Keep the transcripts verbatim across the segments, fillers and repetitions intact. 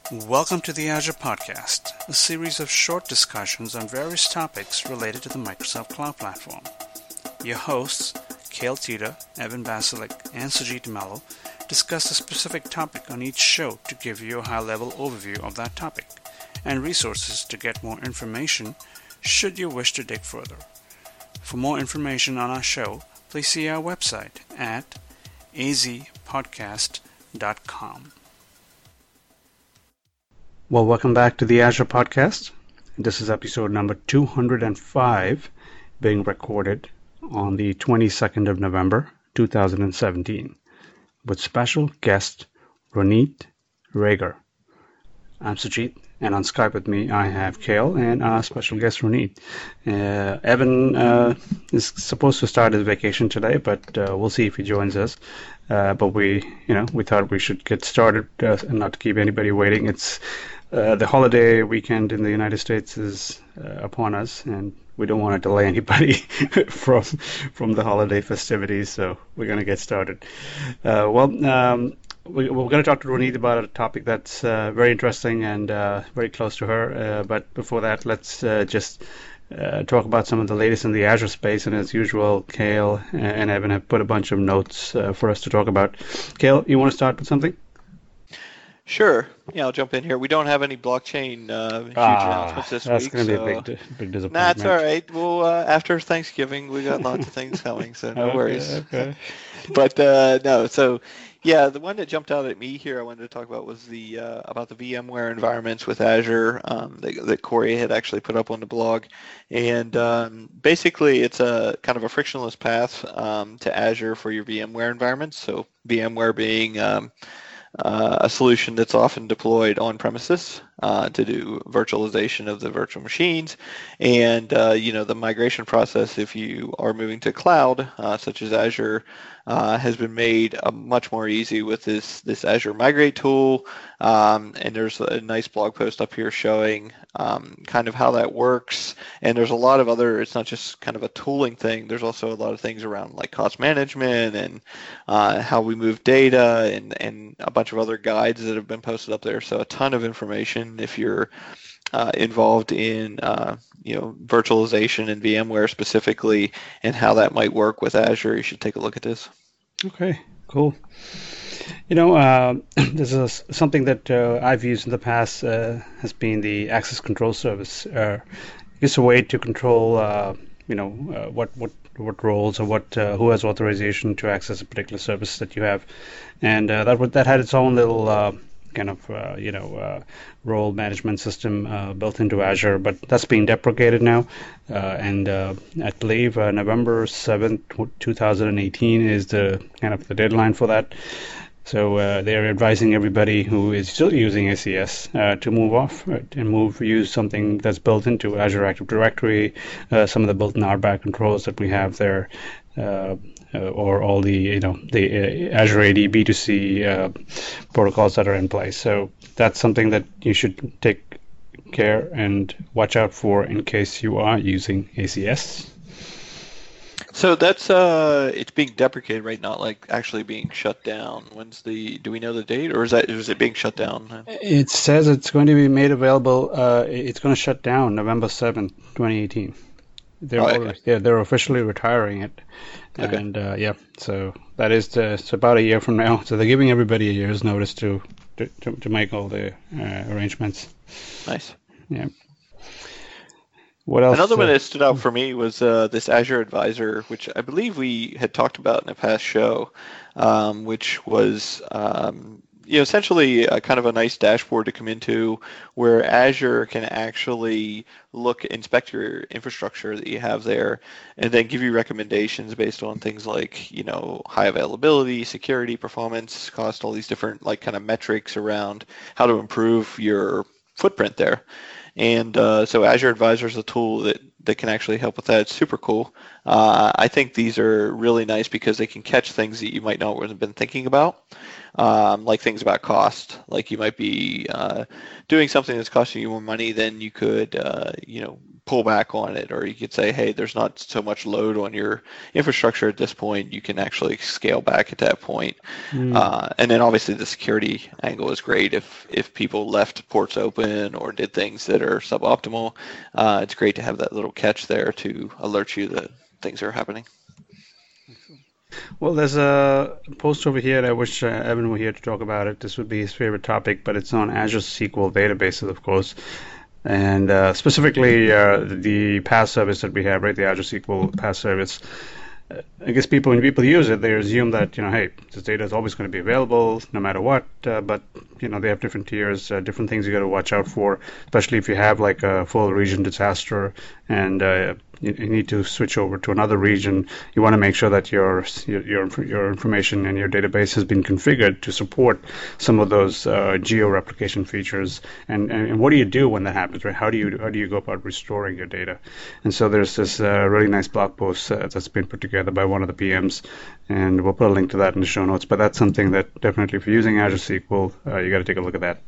Welcome to the Azure Podcast, a series of short discussions on various topics related to the Microsoft Cloud Platform. Your hosts, Cale Tita, Evan Basilik, and Sujit Mello, discuss a specific topic on each show to give you a high-level overview of that topic, and resources to get more information should you wish to dig further. For more information on our show, please see our website at a z podcast dot com. Well, welcome back to the Azure Podcast. This is episode number two hundred five, being recorded on the twenty-second of November, two thousand seventeen, with special guest Ronit Rager. I'm Sujit, and on Skype with me I have Cale and our special guest Ronit. Uh, Evan uh, is supposed to start his vacation today, but uh, we'll see if he joins us. Uh, but we, you know, we thought we should get started uh, and not to keep anybody waiting. It's uh, the holiday weekend in the United States is uh, upon us, and we don't want to delay anybody from from the holiday festivities. So we're going to get started. Uh, well, um, we, we're going to talk to Ronit about a topic that's uh, very interesting and uh, very close to her. Uh, but before that, let's uh, just Uh, talk about some of the latest in the Azure space, and as usual, Cale and Evan have put a bunch of notes uh, for us to talk about. Cale, you want to start with something? Sure. Yeah, I'll jump in here. We don't have any blockchain uh, huge ah, announcements this that's week. That's going to so... be a big, big disappointment. That's all right. Well, uh, after Thanksgiving, we got lots of things coming, so no okay, worries. Okay. But uh, no, so yeah, the one that jumped out at me here I wanted to talk about was the uh, about the VMware environments with Azure um, that, that Corey had actually put up on the blog, and um, basically it's a kind of a frictionless path um, to Azure for your VMware environments. So VMware being um, uh, a solution that's often deployed on premises uh, to do virtualization of the virtual machines, and uh, you know the migration process if you are moving to cloud, uh, such as Azure. Uh, has been made uh, much more easy with this this Azure Migrate tool, um, and there's a nice blog post up here showing um, kind of how that works. And there's a lot of other, it's not just kind of a tooling thing, there's also a lot of things around like cost management and uh, how we move data and, and a bunch of other guides that have been posted up there. So a ton of information if you're Uh, involved in uh, you know virtualization and VMware specifically, and how that might work with Azure. You should take a look at this. Okay, cool. You know, uh, this is something that uh, I've used in the past. Uh, has been the access control service. Uh, it's a way to control, uh, you know, uh, what what what roles or what uh, who has authorization to access a particular service that you have, and uh, that that had its own little. Uh, kind of, uh, you know, uh, role management system uh, built into Azure, but that's being deprecated now. Uh, and uh, I believe uh, November seventh, two thousand eighteen is the kind of the deadline for that. So uh, they're advising everybody who is still using A C S uh, to move off right, and move use something that's built into Azure Active Directory, uh, some of the built-in R B A C controls that we have there. Uh, uh, or all the you know the uh, Azure A D B two C uh, protocols that are in place. So that's something that you should take care and watch out for in case you are using A C S. So that's uh, it's being deprecated, right? Not like actually being shut down. When's the? Do we know the date, or is that is it being shut down? It says it's going to be made available. Uh, it's going to shut down November seventh, twenty eighteen. They're oh, okay. already, yeah, they're officially retiring it, okay. and uh, yeah, so that is the, it's about a year from now. So they're giving everybody a year's notice to to, to, to make all the uh, arrangements. Nice. Yeah. What else? Another uh, one that stood out for me was uh, this Azure Advisor, which I believe we had talked about in a past show, um, which was um, you know, essentially a kind of a nice dashboard to come into where Azure can actually look, inspect your infrastructure that you have there, and then give you recommendations based on things like, you know, high availability, security, performance, cost, all these different like kind of metrics around how to improve your footprint there. And uh, so Azure Advisor is a tool that, that can actually help with that. It's super cool. Uh, I think these are really nice because they can catch things that you might not have been thinking about, um, like things about cost. Like you might be uh, doing something that's costing you more money than you could, uh, you know, pull back on it, or you could say, hey, there's not so much load on your infrastructure at this point. You can actually scale back at that point. Mm. Uh, and then obviously the security angle is great. If if people left ports open or did things that are suboptimal, uh, it's great to have that little catch there to alert you that things are happening. Well, there's a post over here. I wish uh, Evan were here to talk about it. This would be his favorite topic, but it's on Azure S Q L databases, of course, and uh, specifically uh, the PaaS service that we have, right? The Azure S Q L PaaS service. Uh, I guess people, when people use it, they assume that, you know, hey, this data is always going to be available no matter what. Uh, but you know, they have different tiers, uh, different things you got to watch out for, especially if you have like a full region disaster and uh, you, you need to switch over to another region. You want to make sure that your your your information and your database has been configured to support some of those uh, geo-replication features. And, and and what do you do when that happens, right? How do you how do you go about restoring your data? And so there's this uh, really nice blog post uh, that's been put together by one of the P Ms, and we'll put a link to that in the show notes. But that's something that definitely, if you're using Azure S Q L, uh, you got to take a look at that.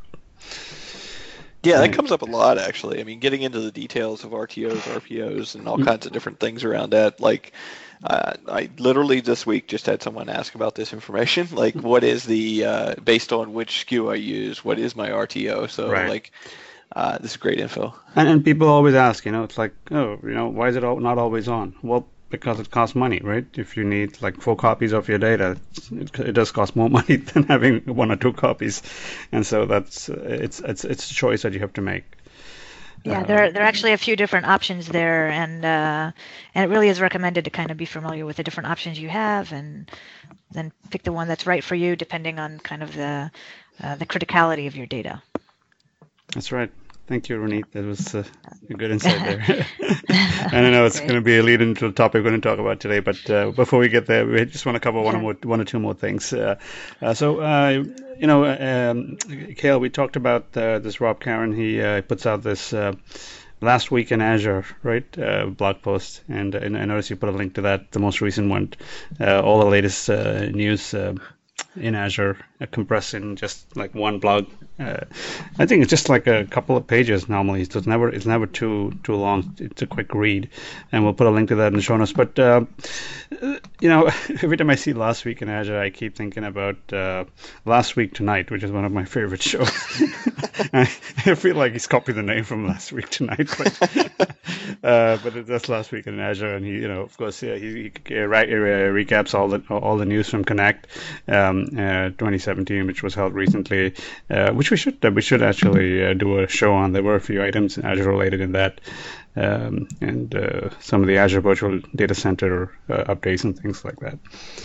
Yeah, that comes up a lot, actually. I mean, getting into the details of R T Os, R P Os, and all mm-hmm. kinds of different things around that. Like, uh, I literally this week just had someone ask about this information. Like, what is the, uh, based on which S K U I use, what is my R T O? So, right. like, uh, this is great info. And, and people always ask, you know, it's like, oh, you know, why is it all, not always on? Well, because it costs money, right? If you need like four copies of your data, it, it does cost more money than having one or two copies, and so that's it's it's it's a choice that you have to make. Yeah, uh, there there are actually a few different options there, and uh, and it really is recommended to kind of be familiar with the different options you have, and then pick the one that's right for you, depending on kind of the uh, the criticality of your data. That's right. Thank you, Ronit. That was uh, a good insight there. And I know it's going to be a lead into the topic we're going to talk about today, but uh, before we get there, we just want to cover one, or, more, one or two more things. Uh, uh, so, uh, you know, um, Cale, we talked about uh, this Rob Karen. He uh, puts out this uh, Last Week in Azure, right, uh, blog post, and, and I noticed you put a link to that, the most recent one, uh, all the latest uh, news uh, in Azure, uh, compressed in just like one blog. Uh, I think it's just like a couple of pages normally. So it's never it's never too too long. It's a quick read, and we'll put a link to that in the show notes. But uh, you know, every time I see Last Week in Azure, I keep thinking about uh, Last Week Tonight, which is one of my favorite shows. I feel like he's copied the name from Last Week Tonight, but uh, but that's Last Week in Azure, and he, you know, of course, yeah, he, he re- recaps all the all the news from Connect um, uh, twenty seventeen, which was held recently, uh, which we should uh, we should actually uh, do a show on. There were a few items Azure related in that, um, and uh, some of the Azure Virtual Data Center uh, updates and things like that.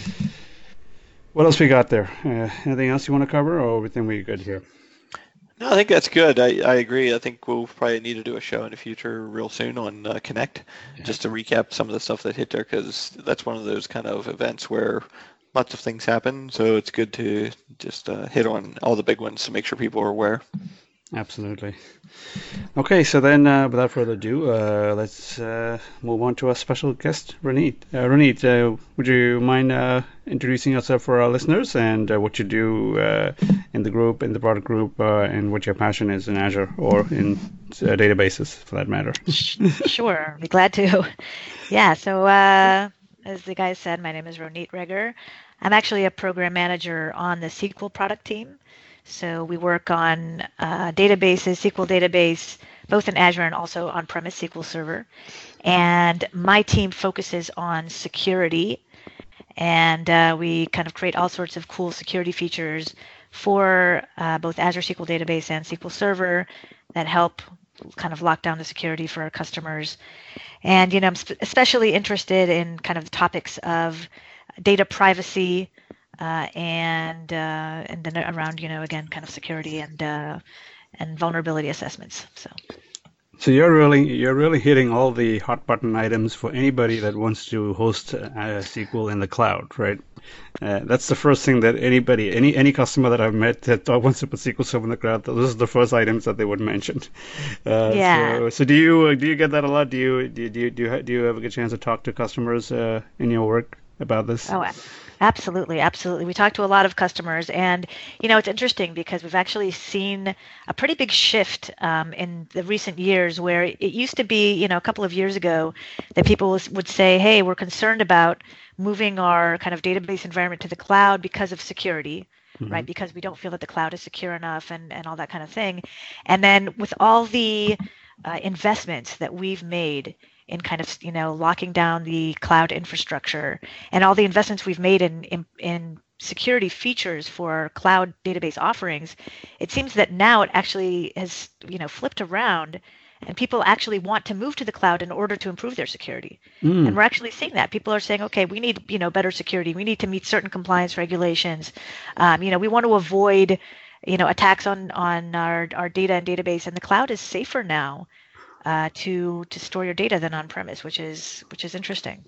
What else we got there? Uh, anything else you want to cover, or everything we good here? No, I think that's good. I, I agree. I think we'll probably need to do a show in the future real soon on uh, Connect, yeah. just to recap some of the stuff that hit there, because that's one of those kind of events where lots of things happen. So it's good to just uh, hit on all the big ones to make sure people are aware. Absolutely. Okay, so then uh, without further ado, uh, let's uh, move on to our special guest, Ronit. Uh, Ronit, uh, would you mind uh, introducing yourself for our listeners and uh, what you do uh, in the group, in the product group, uh, and what your passion is in Azure or in uh, databases, for that matter? Sure, I'd be glad to. Yeah, so uh, as the guy said, my name is Ronit Reger. I'm actually a program manager on the S Q L product team. So we work on uh, databases, S Q L database, both in Azure and also on-premise S Q L Server. And my team focuses on security, and uh, we kind of create all sorts of cool security features for uh, both Azure S Q L Database and S Q L Server that help kind of lock down the security for our customers. And, you know, I'm sp- especially interested in kind of the topics of data privacy, Uh, and uh, and then around, you know, again, kind of security and uh, and vulnerability assessments. So, so you're really you're really hitting all the hot button items for anybody that wants to host uh, S Q L in the cloud, right? Uh, that's the first thing that anybody, any any customer that I've met that wants to put S Q L Server in the cloud, those are the first items that they would mention. Uh, yeah. So, so do you do you get that a lot? Do you do you, do you do you, do you ever get a chance to talk to customers uh, in your work about this? Oh, Absolutely, absolutely. We talk to a lot of customers, and you know, it's interesting because we've actually seen a pretty big shift um, in the recent years where it used to be, you know, a couple of years ago that people was, would say, hey, we're concerned about moving our kind of database environment to the cloud because of security, Hmm. right? Because we don't feel that the cloud is secure enough and, and all that kind of thing. And then with all the uh, investments that we've made in kind of, you know, locking down the cloud infrastructure and all the investments we've made in, in, in security features for cloud database offerings, it seems that now it actually has, you know, flipped around and people actually want to move to the cloud in order to improve their security. And Mm. we're actually seeing that. People are saying, okay, we need, you know, better security. We need to meet certain compliance regulations. Um, you know, we want to avoid, you know, attacks on on our, our data and database. And the cloud is safer now uh, to to store your data than on premise, which is which is interesting.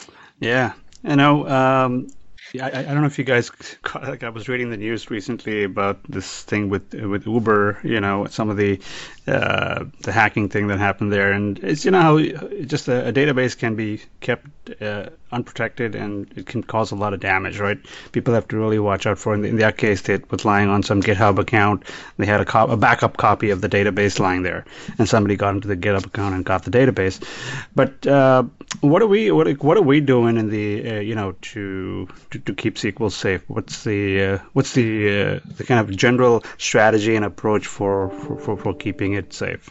Yeah, you know, um, yeah, I, I don't know if you guys caught, like I was reading the news recently about this thing with with Uber, you know, some of the uh, the hacking thing that happened there, and it's you know how just a, a database can be kept uh, unprotected and it can cause a lot of damage, right? People have to really watch out for. In, in that case, it was lying on some GitHub account. They had a, co- a backup copy of the database lying there, and somebody got into the GitHub account and got the database. But uh, what are we what, what are we doing in the uh, you know to, to to keep S Q L safe? What's the uh, what's the uh, the kind of general strategy and approach for for, for, for keeping it safe?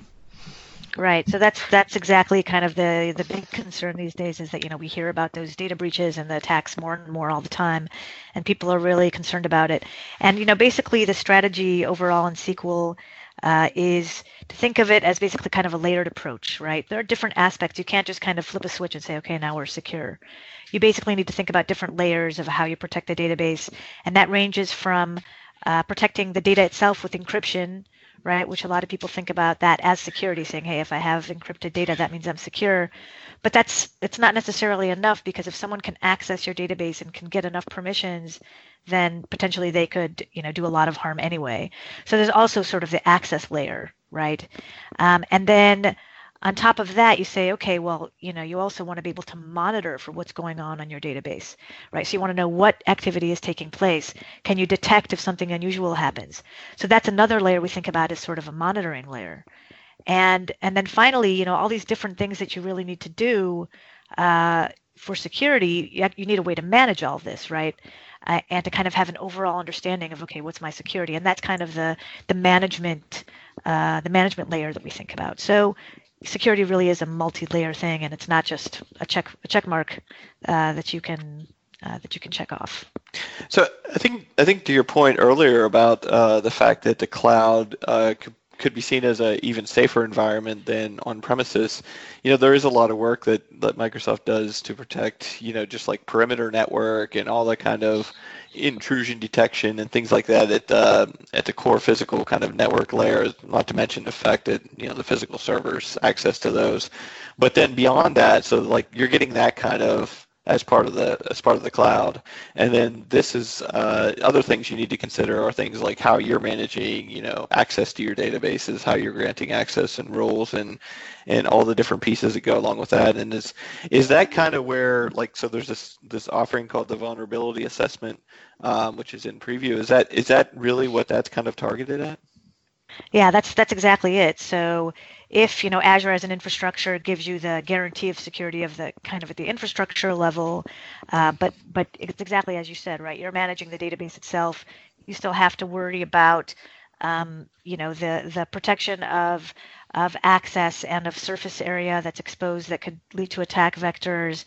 Right. So that's that's exactly kind of the the big concern these days is that, you know, we hear about those data breaches and the attacks more and more all the time, and people are really concerned about it. And, you know, basically the strategy overall in S Q L uh, is to think of it as basically kind of a layered approach, right? There are different aspects. You can't just kind of flip a switch and say, okay, now we're secure. You basically need to think about different layers of how you protect the database, and that ranges from uh, protecting the data itself with encryption, right? Which a lot of people think about that as security, saying, hey, if I have encrypted data, that means I'm secure. But that's it's not necessarily enough because if someone can access your database and can get enough permissions, then potentially they could, you know, do a lot of harm anyway. So there's also sort of the access layer, right? Um, and then on top of that, you say, okay, well, you know, you also want to be able to monitor for what's going on on your database, right? So you want to know what activity is taking place. Can you detect if something unusual happens? So that's another layer we think about as sort of a monitoring layer. And and then finally, you know, all these different things that you really need to do uh, for security, you, have, you need a way to manage all of this, right? Uh, and to kind of have an overall understanding of, okay, what's my security? And that's kind of the the management uh, the management layer that we think about. So security really is a multi-layer thing, and it's not just a check a check mark uh, that you can uh, that you can check off. So I think I think to your point earlier about uh, the fact that the cloud uh, could could be seen as an even safer environment than on premises. You know, there is a lot of work that, that Microsoft does to protect, you know, just like perimeter network and all that kind of intrusion detection and things like that at uh, at the core physical kind of network layer, not to mention the fact that, you know, the physical servers, access to those. But then beyond that, so like you're getting that kind of as part of the as part of the cloud, and then this is uh, other things you need to consider are things like how you're managing, you know, access to your databases, how you're granting access and roles, and and all the different pieces that go along with that. And is is that kind of where, like, so there's this this offering called the vulnerability assessment, um, which is in preview. Is that is that really what that's kind of targeted at? Yeah, that's that's exactly it. So if, you know, Azure as an infrastructure gives you the guarantee of security of the kind of at the infrastructure level, uh, but but it's exactly as you said, right? You're managing the database itself. You still have to worry about, um, you know, the the protection of of access and of surface area that's exposed that could lead to attack vectors,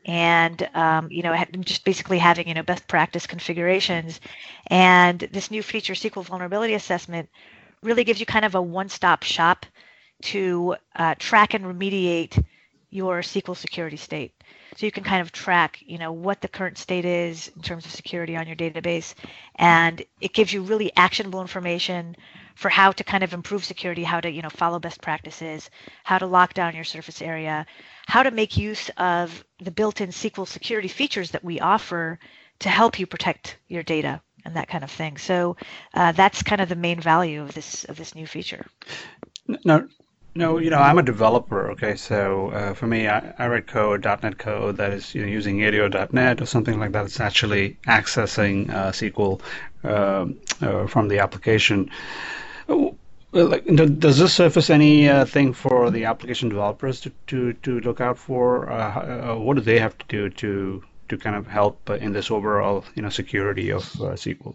and um, you know, ha- just basically having, you know, best practice configurations. And this new feature, S Q L Vulnerability Assessment, really gives you kind of a one-stop shop to uh, track and remediate your S Q L security state. So you can kind of track, you know, what the current state is in terms of security on your database, and it gives you really actionable information for how to kind of improve security, how to, you know, follow best practices, how to lock down your surface area, how to make use of the built-in S Q L security features that we offer to help you protect your data and that kind of thing. So uh, that's kind of the main value of this of this new feature. Now, No, you know, I'm a developer. Okay, so uh, for me, I, I write code, .dot .NET code that is, you know, using A D O dot net or something like that. It's actually accessing uh, S Q L um uh, from the application. Oh, well, like, do- does this surface any uh, thing for the application developers to, to, to look out for? Uh, h- uh, what do they have to do to to kind of help uh, in this overall, you know, security of uh, S Q L?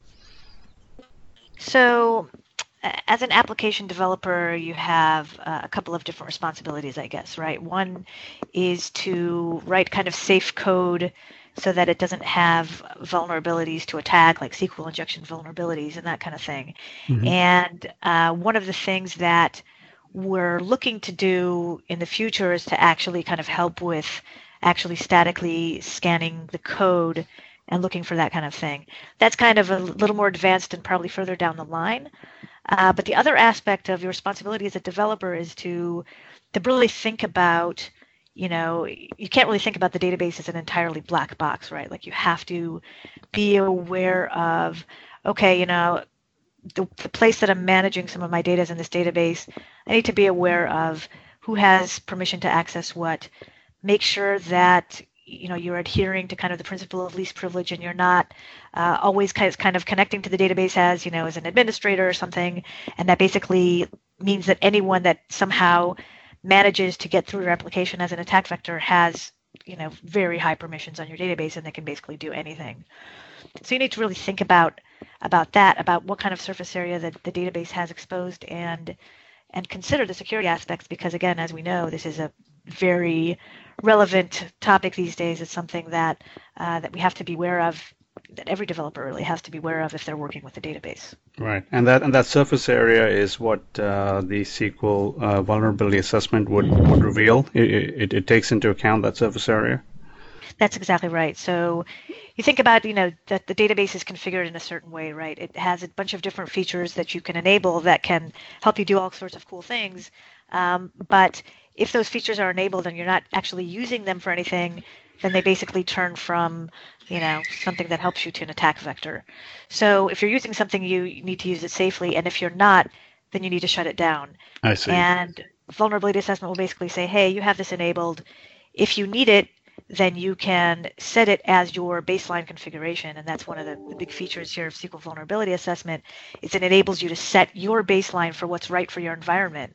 So, a- as an application developer, you have uh, a couple of different responsibilities, I guess, right? One is to write kind of safe code so that it doesn't have vulnerabilities to attack, like S Q L injection vulnerabilities and that kind of thing. Hmm. And uh, one of the things that we're looking to do in the future is to actually kind of help with actually statically scanning the code and looking for that kind of thing. That's kind of a little more advanced and probably further down the line. Uh, but the other aspect of your responsibility as a developer is to to really think about, you know, you can't really think about the database as an entirely black box, right? Like you have to be aware of, okay, you know, the, the place that I'm managing some of my data is in this database. I need to be aware of who has permission to access what. Make sure that you know you're adhering to kind of the principle of least privilege, and you're not uh, always kind of, kind of connecting to the database as you know as an administrator or something. And that basically means that anyone that somehow manages to get through your application as an attack vector has you know very high permissions on your database, and they can basically do anything. So you need to really think about about that, about what kind of surface area that the database has exposed, and and consider the security aspects, because again, as we know, this is a very relevant topic these days. It's something that uh, that we have to be aware of, that every developer really has to be aware of if they're working with the database. Right, and that and that surface area is what uh, the S Q L uh, vulnerability assessment would, would reveal. It, it, it takes into account that surface area. That's exactly right. So you think about, you know, that the database is configured in a certain way, right? It has a bunch of different features that you can enable that can help you do all sorts of cool things. Um, but if those features are enabled and you're not actually using them for anything, then they basically turn from, you know, something that helps you to an attack vector. So if you're using something, you need to use it safely. And if you're not, then you need to shut it down. I see. And vulnerability assessment will basically say, hey, you have this enabled. If you need it, then you can set it as your baseline configuration. And that's one of the, the big features here of S Q L Vulnerability Assessment, is it enables you to set your baseline for what's right for your environment.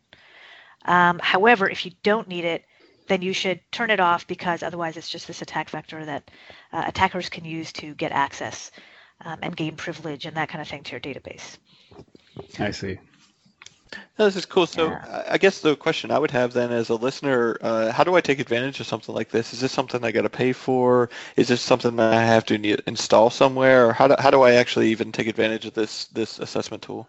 Um, however, if you don't need it, then you should turn it off, because otherwise it's just this attack vector that uh, attackers can use to get access um, and gain privilege and that kind of thing to your database. I see. No, this is cool. So Yeah. I I guess the question I would have then as a listener, uh, how do I take advantage of something like this? Is this something I got to pay for? Is this something that I have to ne- install somewhere? Or how do, how do I actually even take advantage of this this assessment tool?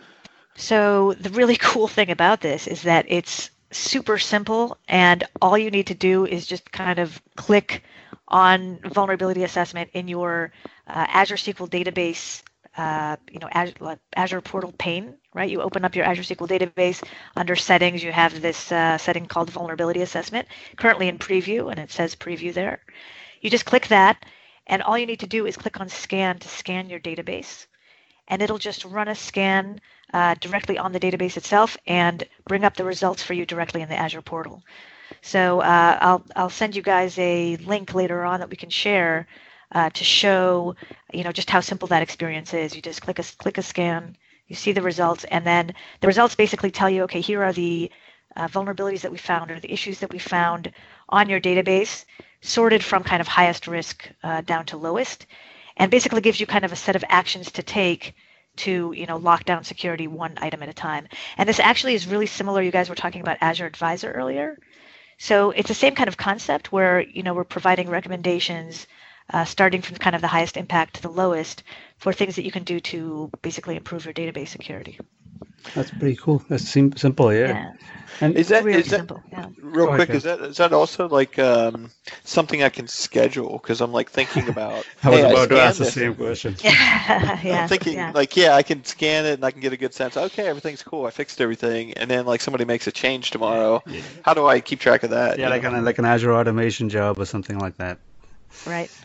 So the really cool thing about this is that it's super simple, and all you need to do is just kind of click on vulnerability assessment in your uh, Azure S Q L database, uh, you know, Azure, Azure portal pane, right? You open up your Azure S Q L database. Under settings, you have this uh, setting called vulnerability assessment, currently in preview, and it says preview there. You just click that, and all you need to do is click on scan to scan your database, and it'll just run a scan uh, directly on the database itself and bring up the results for you directly in the Azure portal. So uh, I'll I'll send you guys a link later on that we can share uh, to show, you know, just how simple that experience is. You just click a click a scan, you see the results, and then the results basically tell you, okay, here are the uh, vulnerabilities that we found, or the issues that we found on your database, sorted from kind of highest risk uh, down to lowest, and basically gives you kind of a set of actions to take to, you know, lock down security one item at a time. And this actually is really similar. You guys were talking about Azure Advisor earlier. So it's the same kind of concept where, you know, we're providing recommendations uh, starting from kind of the highest impact to the lowest for things that you can do to basically improve your database security. That's pretty cool. That's sim- simple, yeah. Yeah, And Is that really is that simple. Yeah. real Go ahead, quick? Ken. Is that is that also like um, something I can schedule? Because I'm like thinking about, I was hey, I about to ask scanned the this. same question. Yeah. I'm Yeah. thinking Yeah. like, yeah, I can scan it and I can get a good sense. Okay, everything's cool. I fixed everything, and then like somebody makes a change tomorrow. Yeah, How do I keep track of that? yeah, You like know? an like an Azure automation job or something like that. Right.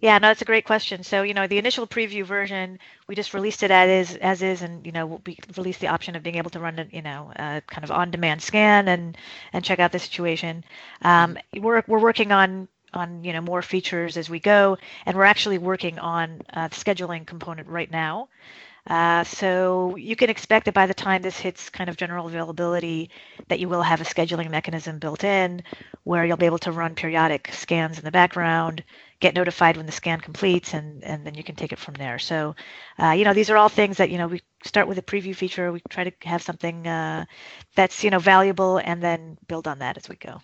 Yeah, no, that's a great question. So, you know, the initial preview version, we just released it as is, as is, and you know, we released the option of being able to run a, you know, a kind of on-demand scan and and check out the situation. Um, we're we're working on on you know more features as we go, and we're actually working on uh, the scheduling component right now. Uh, so you can expect that by the time this hits kind of general availability, that you will have a scheduling mechanism built in where you'll be able to run periodic scans in the background, get notified when the scan completes, and, and then you can take it from there. So, uh, you know, these are all things that, you know, we start with a preview feature. We try to have something uh, that's, you know, valuable and then build on that as we go.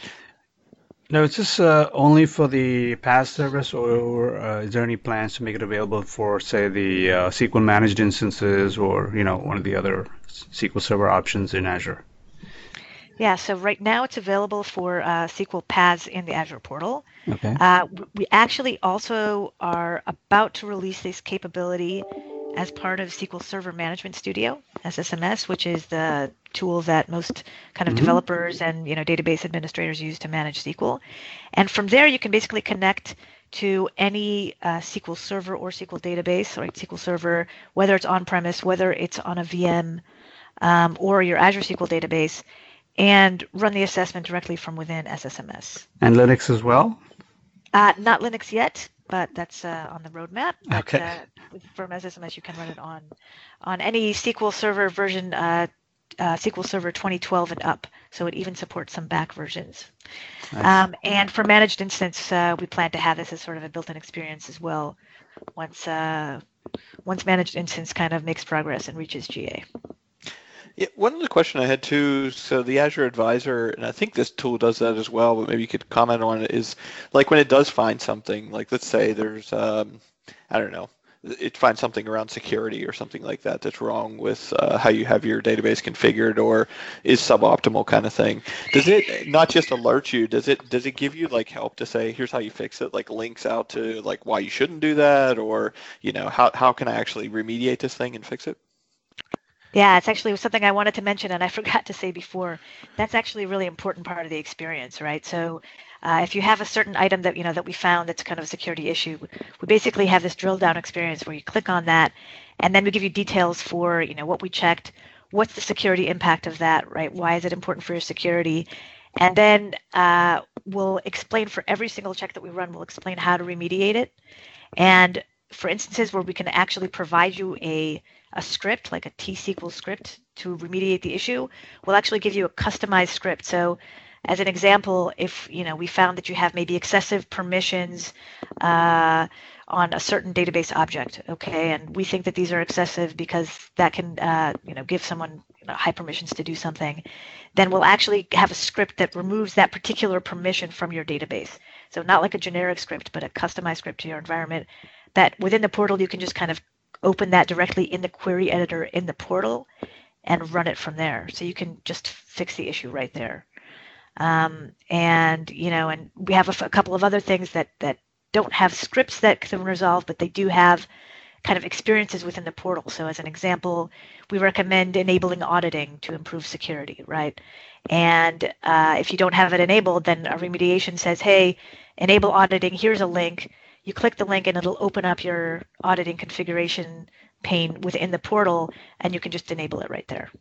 Now, is this uh, only for the P A S service, or uh, is there any plans to make it available for, say, the uh, S Q L managed instances, or you know, one of the other S Q L Server options in Azure? Yeah, so right now it's available for uh, S Q L P A S in the Azure portal. Okay. Uh, we actually also are about to release this capability as part of S Q L Server Management Studio, S S M S, which is the tool that most kind of Mm-hmm. developers and you know database administrators use to manage S Q L. And from there, you can basically connect to any uh, S Q L Server or S Q L database, or S Q L Server, whether it's on-premise, whether it's on a V M, um, or your Azure S Q L database, and run the assessment directly from within S S M S. And Linux as well? Uh, not Linux yet, but that's uh, on the roadmap. But Okay. uh, with, from S S M S, you can run it on on any S Q L Server version, uh, uh, S Q L Server twenty twelve and up. So it even supports some back versions. Nice. Um, and for managed instance, uh, we plan to have this as sort of a built-in experience as well. Once uh, once managed instance kind of makes progress and reaches G A. Yeah, one other question I had too, so the Azure Advisor, and I think this tool does that as well, but maybe you could comment on it, is like when it does find something, like let's say there's, um, I don't know, it finds something around security or something like that that's wrong with uh, how you have your database configured or is suboptimal kind of thing. Does it not just alert you, does it does it give you like help to say, here's how you fix it, like links out to like why you shouldn't do that, or, you know, how, how can I actually remediate this thing and fix it? Yeah, it's actually something I wanted to mention and I forgot to say before. That's actually a really important part of the experience, right? So uh, if you have a certain item that you know that we found that's kind of a security issue, we basically have this drill down experience where you click on that, and then we give you details for you know what we checked, what's the security impact of that, right? Why is it important for your security? And then uh, we'll explain for every single check that we run, we'll explain how to remediate it. And for instances where we can actually provide you a a script, like a T S Q L script to remediate the issue, we'll actually give you a customized script. So as an example, if you know we found that you have maybe excessive permissions uh, on a certain database object, okay, and we think that these are excessive because that can uh, you know give someone you know, high permissions to do something, then we'll actually have a script that removes that particular permission from your database. So not like a generic script, but a customized script to your environment that within the portal you can just kind of open that directly in the query editor in the portal and run it from there. So you can just fix the issue right there. Um, and, you know, and we have a, a couple of other things that, that don't have scripts that can resolve, but they do have kind of experiences within the portal. So as an example, we recommend enabling auditing to improve security, right? And uh, if you don't have it enabled, then a remediation says, hey, enable auditing, here's a link. You click the link and it'll open up your auditing configuration pane within the portal, and you can just enable it right there.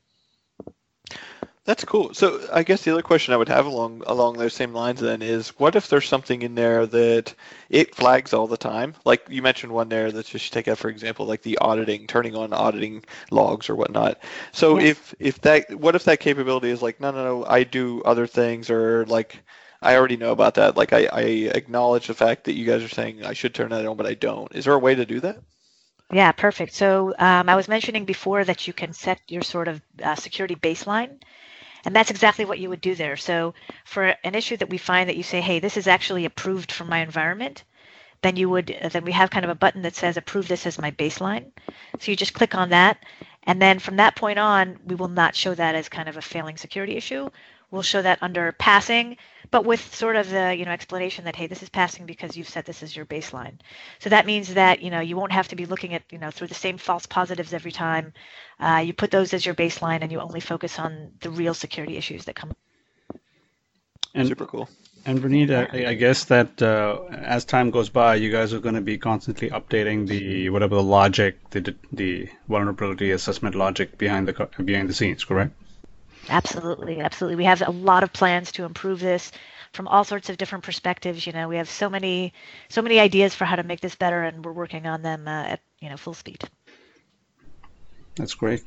That's cool. So I guess the other question I would have along along those same lines then is, what if there's something in there that it flags all the time? Like you mentioned one there, let's just take that for example, like the auditing, turning on auditing logs or whatnot. So Yeah. if if that, what if that capability is like, no, no, no, I do other things, or like I already know about that. Like I, I acknowledge the fact that you guys are saying I should turn that on, but I don't. Is there a way to do that? Yeah, perfect. So um, I was mentioning before that you can set your sort of uh, security baseline. And that's exactly what you would do there. So for an issue that we find that you say, hey, this is actually approved from my environment, then you would, then we have kind of a button that says approve this as my baseline. So you just click on that. And then from that point on, we will not show that as kind of a failing security issue. We'll show that under passing, but with sort of the you know explanation that, hey, this is passing because you've set this as your baseline. So that means that you know you won't have to be looking at you know through the same false positives every time. Uh, you put those as your baseline, and you only focus on the real security issues that come. And Super cool. And Renita, I, I guess that uh, as time goes by, you guys are going to be constantly updating the whatever the logic, the the vulnerability assessment logic behind the co- behind the scenes, correct? Absolutely, absolutely. We have a lot of plans to improve this from all sorts of different perspectives. You know, we have so many, so many ideas for how to make this better, and we're working on them uh, at you know full speed. That's great.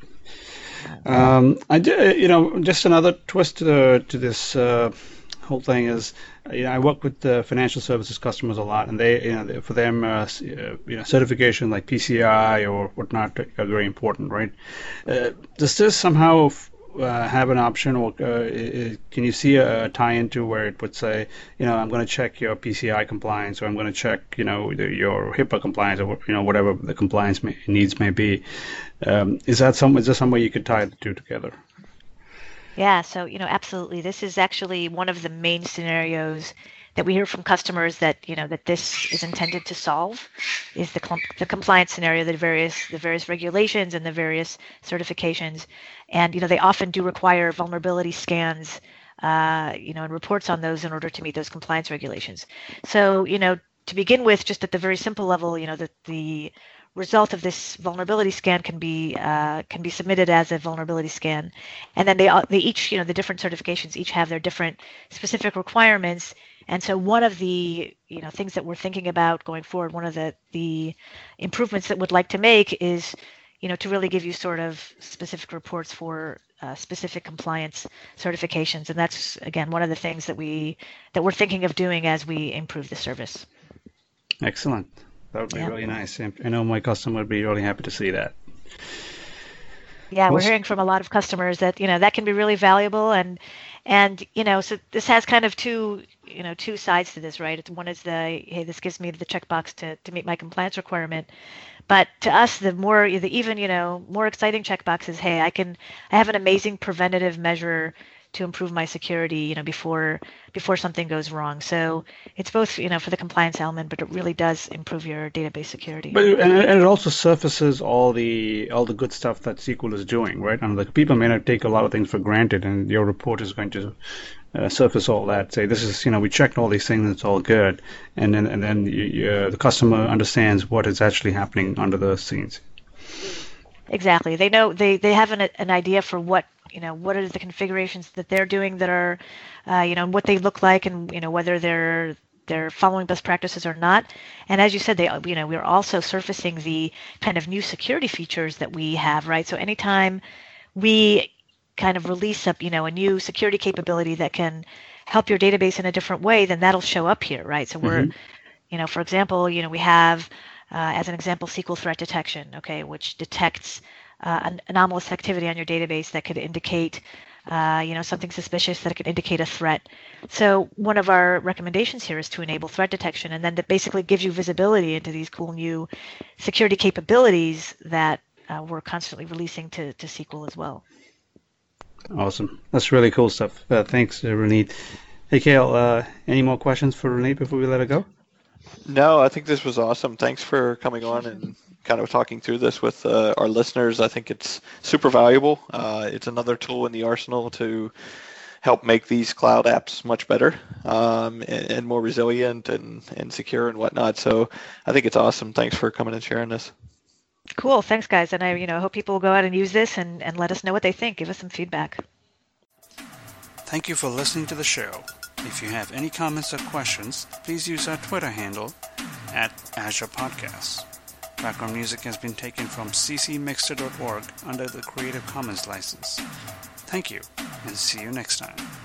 Um, I do, you know, just another twist to the, to this uh, whole thing is, you know, I work with the financial services customers a lot, and they, you know, for them, uh, s- uh, you know, certification like P C I or whatnot are very important, right? Uh, does this somehow uh, have an option, or uh, i- can you see a, a tie into where it would say, you know, I'm going to check your P C I compliance, or I'm going to check, you know, the, your HIPAA compliance, or you know, whatever the compliance may, needs may be. Um, is that some? Is there some way you could tie the two together? Yeah, so you know, absolutely. This is actually one of the main scenarios that we hear from customers that you know that this is intended to solve is the com- the compliance scenario, the various the various regulations and the various certifications, and you know they often do require vulnerability scans, uh, you know, and reports on those in order to meet those compliance regulations. So you know, to begin with, just at the very simple level, you know, that the result of this vulnerability scan can be uh, can be submitted as a vulnerability scan, and then they all- they each you know the different certifications each have their different specific requirements. And so one of the you know things that we're thinking about going forward, one of the the improvements that we'd like to make is you know to really give you sort of specific reports for uh, specific compliance certifications, and that's again one of the things that we that we're thinking of doing as we improve the service. Excellent. That would be Yeah. really nice. I I know my customer would be really happy to see that. Yeah, we're Awesome. hearing from a lot of customers that, you know, that can be really valuable, and and you know, so this has kind of two, you know, two sides to this, right? It's one is the, hey, this gives me the checkbox to to meet my compliance requirement. But to us, the more the even, you know, more exciting checkbox is, hey, I can I have an amazing preventative measure to improve my security, you know, before before something goes wrong. So it's both, you know, for the compliance element, but it really does improve your database security. But and, and it also surfaces all the all the good stuff that S Q L is doing, right? And like people may not take a lot of things for granted, and your report is going to uh, surface all that. Say this is, you know, we checked all these things, it's all good, and then and then you, you, uh, the customer understands what is actually happening under the scenes. Exactly. They know they they have an an idea for what you know what are the configurations that they're doing that are, uh, you know, what they look like, and you know whether they're they're following best practices or not. And as you said, they you know we're also surfacing the kind of new security features that we have, right? So anytime we kind of release up you know a new security capability that can help your database in a different way, then that'll show up here, right? So we're Hmm. you know, for example, you know, we have, uh, as an example, S Q L threat detection, okay, which detects uh, an anomalous activity on your database that could indicate, uh, you know, something suspicious that could indicate a threat. So one of our recommendations here is to enable threat detection, and then that basically gives you visibility into these cool new security capabilities that uh, we're constantly releasing to, to S Q L as well. Awesome. That's really cool stuff. Uh, thanks, uh, Renee. Hey, Kale, uh, any more questions for Renee before we let her go? No, I think this was awesome. Thanks for coming on and kind of talking through this with uh, our listeners. I think it's super valuable. Uh, it's another tool in the arsenal to help make these cloud apps much better um, and, and more resilient and, and secure and whatnot. So I think it's awesome. Thanks for coming and sharing this. Cool, thanks guys, and I you know hope people will go out and use this and, and let us know what they think. Give us some feedback. Thank you for listening to the show. If you have any comments or questions, please use our Twitter handle at Azure Podcasts. Background music has been taken from c c mixter dot org under the Creative Commons license. Thank you, and see you next time.